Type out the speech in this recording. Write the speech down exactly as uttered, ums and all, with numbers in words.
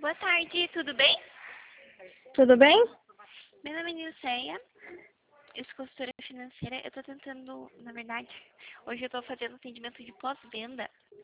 Boa tarde, tudo bem? Tudo bem? Meu nome é Nilceia, eu sou consultora financeira. Eu tô tentando, na verdade, hoje eu tô fazendo atendimento de pós-venda